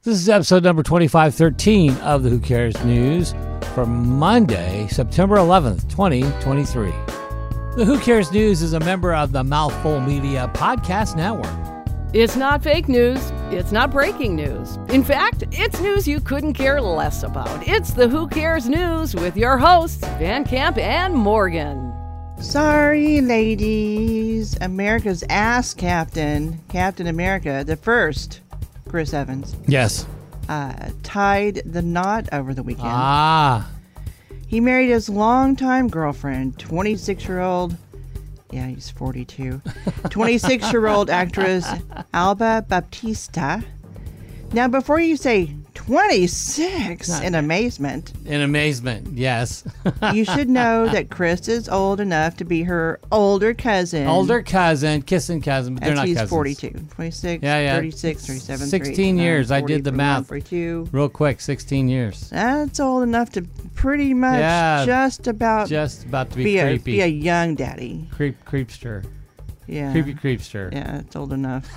This is episode number 2513 of the Who Cares News for Monday, September 11th, 2023. The Who Cares News is a member of the Mouthful Media Podcast Network. It's not fake news. It's not breaking news. In fact, it's news you couldn't care less about. It's the Who Cares News with your hosts, Van Camp and Morgan. Sorry, ladies. America's ass captain, Captain America, the first, Chris Evans, Yes. tied the knot over the weekend. He married his longtime girlfriend, 26-year-old, he's 42, 26-year-old actress Alba Baptista. Now, before you say 26 in amazement, Yes. you should know that Chris is old enough to be her older cousin. Kissing cousin, but they're not she's cousins. 42, 26, 36, 37, 16 years. 40, I did the 41, math. 42. Real quick, 16 years. That's old enough to pretty much just about to be creepy. be a young daddy. Creepster. Yeah. Creepy creepster. Yeah, it's old enough.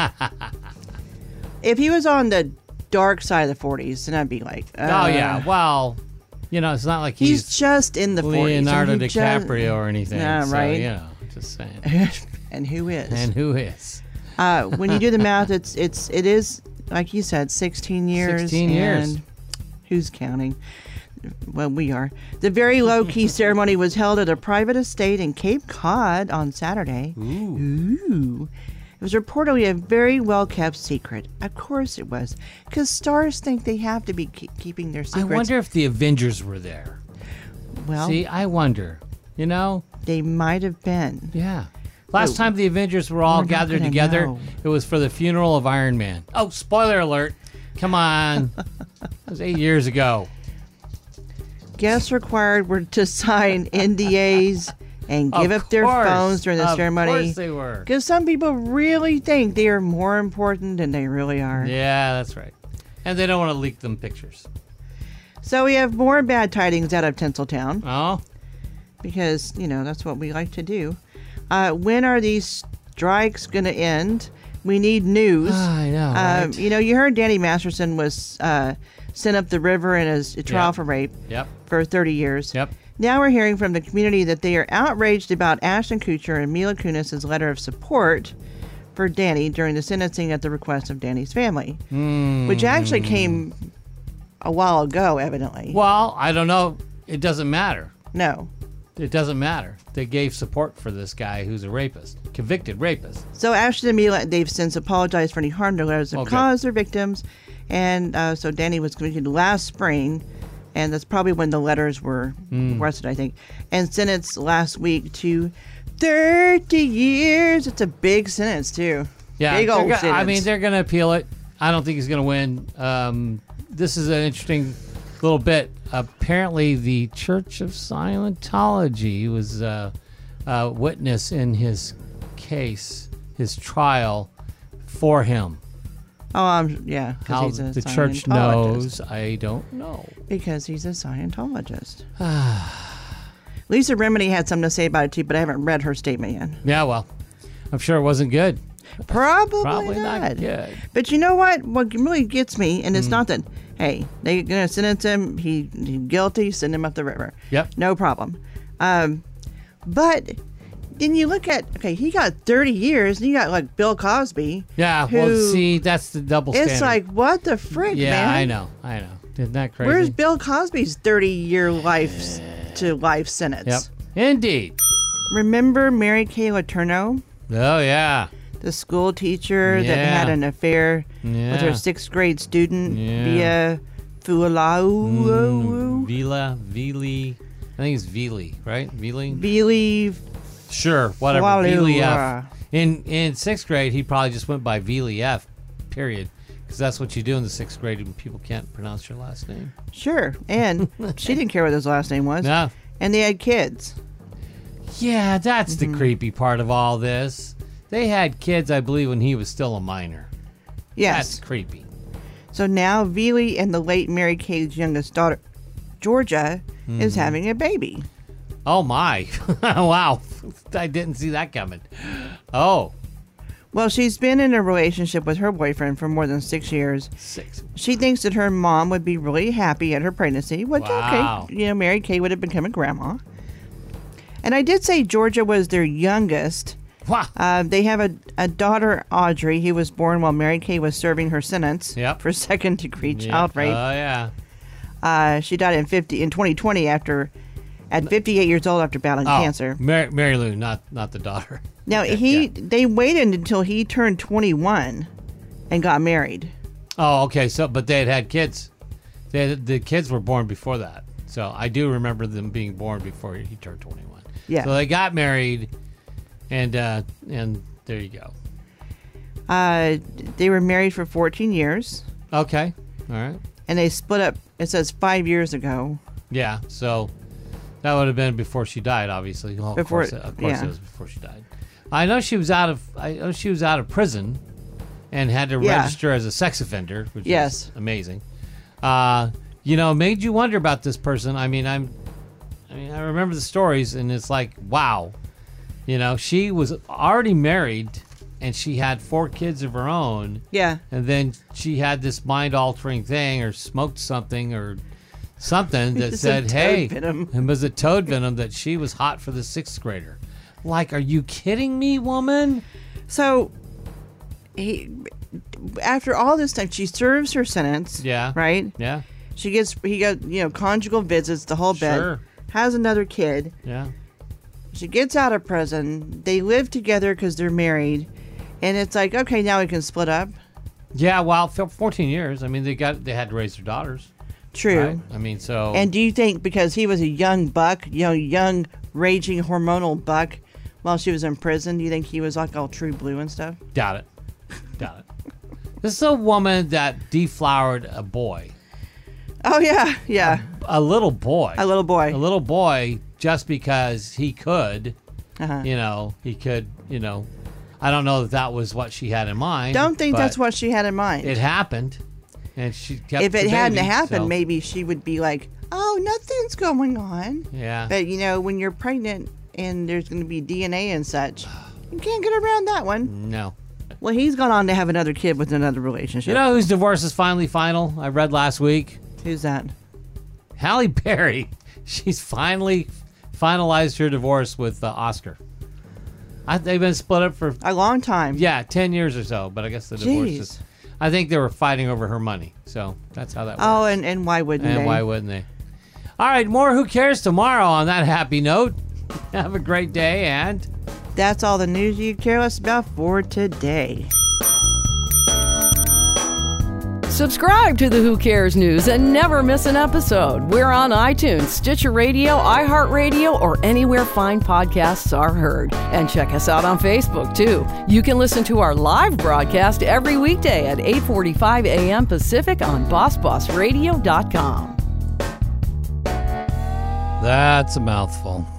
If he was on the dark side of the 40s, then I'd be like, Oh, yeah. Well, it's not like he's just in the 40s. Leonardo and he DiCaprio or anything. Nah, so, right. Just saying. And who is? And who is? When you do the math, it is like you said, 16 years. 16 years. And who's counting? Well, we are. The very low-key ceremony was held at a private estate in Cape Cod on Saturday. Ooh. It was reportedly a very well-kept secret. Of course it was, because stars think they have to be keeping their secrets. I wonder if the Avengers were there. Well, see, I wonder. They might have been. Yeah. Last time the Avengers were all gathered together, it was for the funeral of Iron Man. Oh, spoiler alert. Come on. That was 8 years ago. Guests required were to sign NDAs and give up their phones during the ceremony. Of course they were. Because some people really think they are more important than they really are. Yeah, that's right. And they don't want to leak them pictures. So we have more bad tidings out of Tinseltown. Oh? Because, that's what we like to do. When are these strikes going to end? We need news. I know, right? You heard Danny Masterson was sent up the river in a trial for rape for 30 years. Yep. Now we're hearing from the community that they are outraged about Ashton Kutcher and Mila Kunis' letter of support for Danny during the sentencing at the request of Danny's family, which actually came a while ago, evidently. Well, I don't know. It doesn't matter. No. It doesn't matter. They gave support for this guy who's a rapist, convicted rapist. So Ashton and Mila, they've since apologized for any harm their letters have caused their victims. And so Danny was convicted last spring, and that's probably when the letters were arrested, I think, and sentenced last week to 30 years. It's a big sentence, too. Yeah, big old sentence. I mean, they're going to appeal it. I don't think he's going to win. This is an interesting little bit. Apparently, the Church of Scientology was a witness in his case, his trial for him. Oh, yeah. How he's a the church knows, I don't know. Because he's a Scientologist. Lisa Remini had something to say about it, too, but I haven't read her statement yet. Yeah, well, I'm sure it wasn't good. Probably not good. But you know what? What really gets me, and it's not that, hey, they're going to sentence him, he's guilty, send him up the river. Yep. No problem. But then you look at, he got 30 years, and you got, like, Bill Cosby. Yeah, well, see, that's the double standard. It's like, what the frick, man? Yeah, I know. Isn't that crazy? Where's Bill Cosby's 30-year life to life sentence? Yep, indeed. Remember Mary Kay Letourneau? Oh, yeah. The school teacher that had an affair with her 6th grade student via Fualau. Vili. I think it's Vili, right? Vili. Sure, whatever. Fualau. Vili F. In 6th grade, he probably just went by Vili F, period. Because that's what you do in the 6th grade when people can't pronounce your last name. Sure. And she didn't care what his last name was. No. And they had kids. Yeah, that's the creepy part of all this. They had kids, I believe, when he was still a minor. Yes. That's creepy. So now Vili and the late Mary Kay's youngest daughter, Georgia, is having a baby. Oh, my. Wow. I didn't see that coming. Oh. Well, she's been in a relationship with her boyfriend for more than 6 years. 6. She thinks that her mom would be really happy at her pregnancy, which, Wow. okay, Mary Kay would have become a grandma. And I did say Georgia was their youngest. Wow. They have a daughter, Audrey, who was born while Mary Kay was serving her sentence Yep. for second-degree Yeah. child rape. Oh, yeah. She died in 2020 at 58 years old after battling cancer. Mary Lou, not the daughter. Now they waited until he turned 21 and got married. Oh, okay. So, but they had kids. The kids were born before that. So I do remember them being born before he turned 21. Yeah. So they got married, and there you go. They were married for 14 years, Okay. All right. and they split up. It says 5 years ago. Yeah. So that would have been before she died, obviously. Well, Before- of course, yeah. it was before she died. I know she was out of prison, and had to Yeah. register as a sex offender, which Yes. is amazing. Made you wonder about this person. I remember the stories, and it's like, wow. She was already married, and she had 4 kids of her own. Yeah. And then she had this mind-altering thing, or smoked something, or something that It's said, a toad hey, venom. it was a toad venom, that she was hot for the 6th grader. Like, are you kidding me, woman? So, after all this time, she serves her sentence. Yeah. Right? Yeah. He got, conjugal visits, the whole bit. Sure. Has another kid. Yeah. She gets out of prison. They live together because they're married. And it's like, okay, now we can split up. Yeah, well, 14 years. I mean, they had to raise their daughters. True. Right? So. And do you think because he was a young buck, young, raging, hormonal buck, while she was in prison, do you think he was like all true blue and stuff? Got it. This is a woman that deflowered a boy. Oh, yeah. Yeah. A little boy. A little boy. A little boy, just because he could. Uh-huh. He could, I don't know that was what she had in mind. Don't think but that's what she had in mind. It happened. And she kept If it the hadn't baby, happened, so- maybe she would be like, oh, nothing's going on. Yeah. But, when you're pregnant and there's going to be DNA and such, you can't get around that one. No. Well, he's gone on to have another kid with another relationship. You know whose divorce is finally final? I read last week. Who's that? Halle Berry. She's finally finalized her divorce with Oscar. They've been split up for A long time. 10 years or so, but I guess the divorce Jeez. is. I think they were fighting over her money, so that's how that works. Oh, and why wouldn't they? And why wouldn't they? All right, more Who Cares tomorrow on that happy note. Have a great day, and That's all the news you care less about for today. Subscribe to the Who Cares News and never miss an episode. We're on iTunes, Stitcher Radio, iHeartRadio, or anywhere fine podcasts are heard. And check us out on Facebook, too. You can listen to our live broadcast every weekday at 8:45 a.m. Pacific on BossBossRadio.com. that's a mouthful.